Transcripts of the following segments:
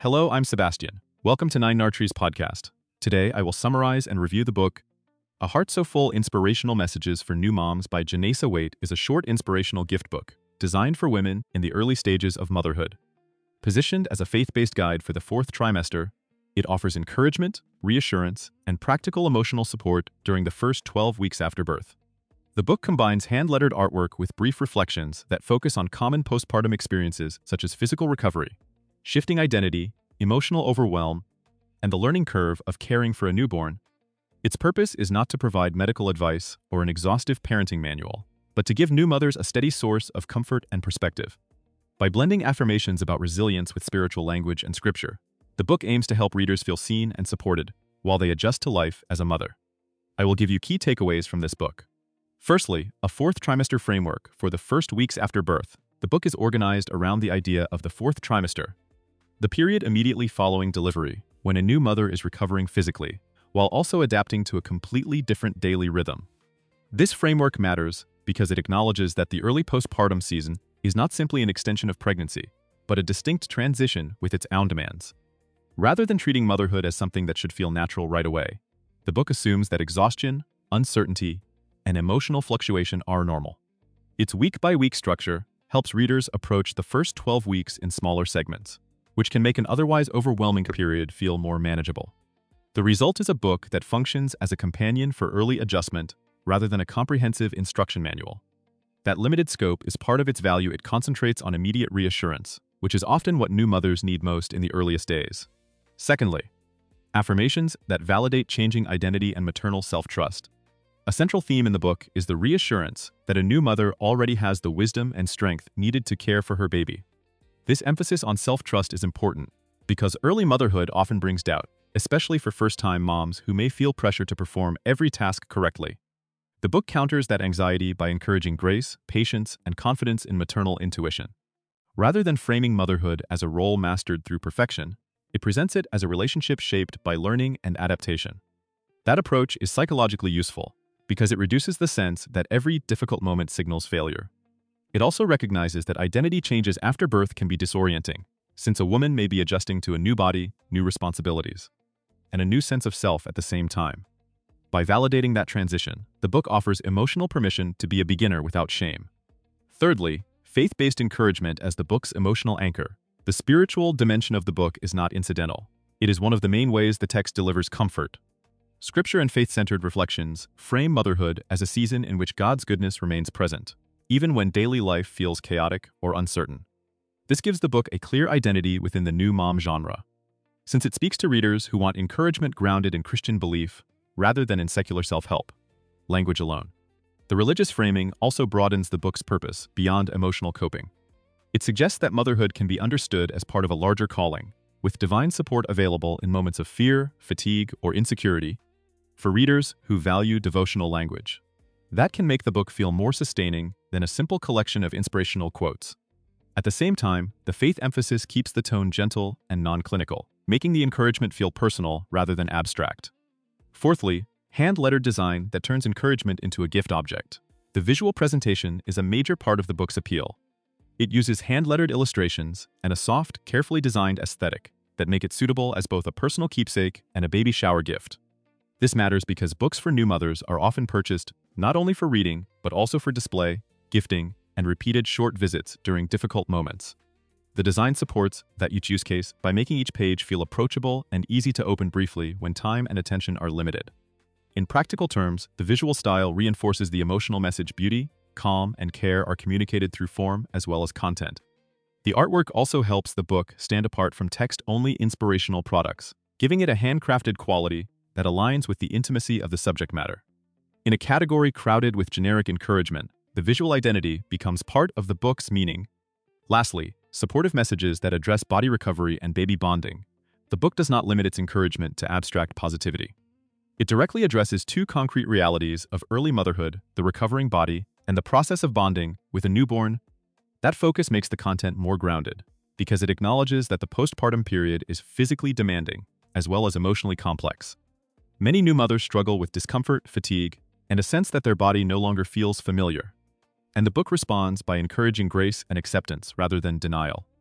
Hello, I'm Sebastian. Welcome to Nine Nartrees podcast. Today, I will summarize and review the book A Heart So Full Inspirational Messages for New Moms by Janessa Waite is a short inspirational gift book designed for women in the early stages of motherhood. Positioned as a faith-based guide for the fourth trimester, it offers encouragement, reassurance, and practical emotional support during the first 12 weeks after birth. The book combines hand-lettered artwork with brief reflections that focus on common postpartum experiences such as physical recovery, shifting identity, emotional overwhelm, and the learning curve of caring for a newborn. Its purpose is not to provide medical advice or an exhaustive parenting manual, but to give new mothers a steady source of comfort and perspective. By blending affirmations about resilience with spiritual language and scripture, the book aims to help readers feel seen and supported while they adjust to life as a mother. I will give you key takeaways from this book. Firstly, a fourth trimester framework for the first weeks after birth. The book is organized around the idea of the fourth trimester, the period immediately following delivery, when a new mother is recovering physically, while also adapting to a completely different daily rhythm. This framework matters because it acknowledges that the early postpartum season is not simply an extension of pregnancy, but a distinct transition with its own demands. Rather than treating motherhood as something that should feel natural right away, the book assumes that exhaustion, uncertainty, and emotional fluctuation are normal. Its week-by-week structure helps readers approach the first 12 weeks in smaller segments, which can make an otherwise overwhelming period feel more manageable. The result is a book that functions as a companion for early adjustment rather than a comprehensive instruction manual. That limited scope is part of its value. It concentrates on immediate reassurance, which is often what new mothers need most in the earliest days. Secondly, affirmations that validate changing identity and maternal self-trust. A central theme in the book is the reassurance that a new mother already has the wisdom and strength needed to care for her baby. This emphasis on self-trust is important because early motherhood often brings doubt, especially for first-time moms who may feel pressure to perform every task correctly. The book counters that anxiety by encouraging grace, patience, and confidence in maternal intuition. Rather than framing motherhood as a role mastered through perfection, it presents it as a relationship shaped by learning and adaptation. That approach is psychologically useful because it reduces the sense that every difficult moment signals failure. It also recognizes that identity changes after birth can be disorienting, since a woman may be adjusting to a new body, new responsibilities, and a new sense of self at the same time. By validating that transition, the book offers emotional permission to be a beginner without shame. Thirdly, faith-based encouragement as the book's emotional anchor. The spiritual dimension of the book is not incidental. It is one of the main ways the text delivers comfort. Scripture and faith-centered reflections frame motherhood as a season in which God's goodness remains present, even when daily life feels chaotic or uncertain. This gives the book a clear identity within the new mom genre, since it speaks to readers who want encouragement grounded in Christian belief rather than in secular self-help language alone. The religious framing also broadens the book's purpose beyond emotional coping. It suggests that motherhood can be understood as part of a larger calling, with divine support available in moments of fear, fatigue, or insecurity for readers who value devotional language. That can make the book feel more sustaining than a simple collection of inspirational quotes. At the same time, the faith emphasis keeps the tone gentle and non-clinical, making the encouragement feel personal rather than abstract. Fourthly, hand-lettered design that turns encouragement into a gift object. The visual presentation is a major part of the book's appeal. It uses hand-lettered illustrations and a soft, carefully designed aesthetic that make it suitable as both a personal keepsake and a baby shower gift. This matters because books for new mothers are often purchased not only for reading, but also for display, gifting, and repeated short visits during difficult moments. The design supports that each use case by making each page feel approachable and easy to open briefly when time and attention are limited. In practical terms, the visual style reinforces the emotional message. Beauty, calm, and care are communicated through form as well as content. The artwork also helps the book stand apart from text-only inspirational products, giving it a handcrafted quality that aligns with the intimacy of the subject matter. In a category crowded with generic encouragement, the visual identity becomes part of the book's meaning. Lastly, supportive messages that address body recovery and baby bonding. The book does not limit its encouragement to abstract positivity. It directly addresses two concrete realities of early motherhood, the recovering body, and the process of bonding with a newborn. That focus makes the content more grounded, because it acknowledges that the postpartum period is physically demanding, as well as emotionally complex. Many new mothers struggle with discomfort, fatigue, and a sense that their body no longer feels familiar. And the book responds by encouraging grace and acceptance rather than denial.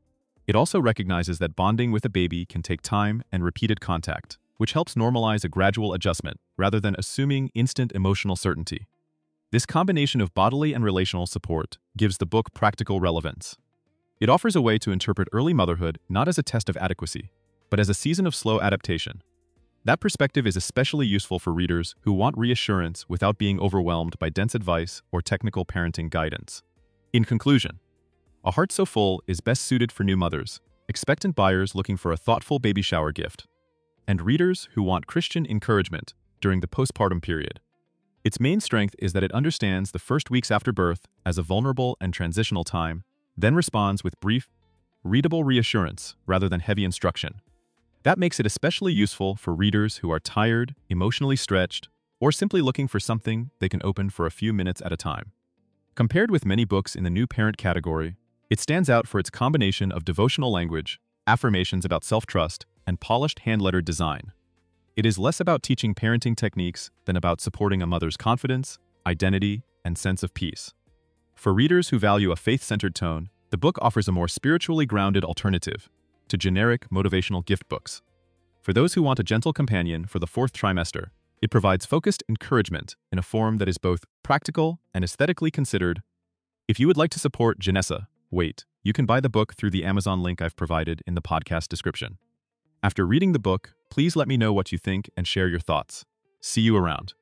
It also recognizes that bonding with a baby can take time and repeated contact, which helps normalize a gradual adjustment rather than assuming instant emotional certainty. This combination of bodily and relational support gives the book practical relevance. It offers a way to interpret early motherhood not as a test of adequacy, but as a season of slow adaptation. That perspective is especially useful for readers who want reassurance without being overwhelmed by dense advice or technical parenting guidance. In conclusion, A Heart So Full is best suited for new mothers, expectant buyers looking for a thoughtful baby shower gift, and readers who want Christian encouragement during the postpartum period. Its main strength is that it understands the first weeks after birth as a vulnerable and transitional time, then responds with brief, readable reassurance rather than heavy instruction. That makes it especially useful for readers who are tired, emotionally stretched, or simply looking for something they can open for a few minutes at a time. Compared with many books in the new parent category, it stands out for its combination of devotional language, affirmations about self-trust, and polished hand-lettered design. It is less about teaching parenting techniques than about supporting a mother's confidence, identity, and sense of peace. For readers who value a faith-centered tone, the book offers a more spiritually grounded alternative to generic motivational gift books. For those who want a gentle companion for the fourth trimester, it provides focused encouragement in a form that is both practical and aesthetically considered. If you would like to support Janessa Waite, you can buy the book through the Amazon link I've provided in the podcast description. After reading the book, please let me know what you think and share your thoughts. See you around.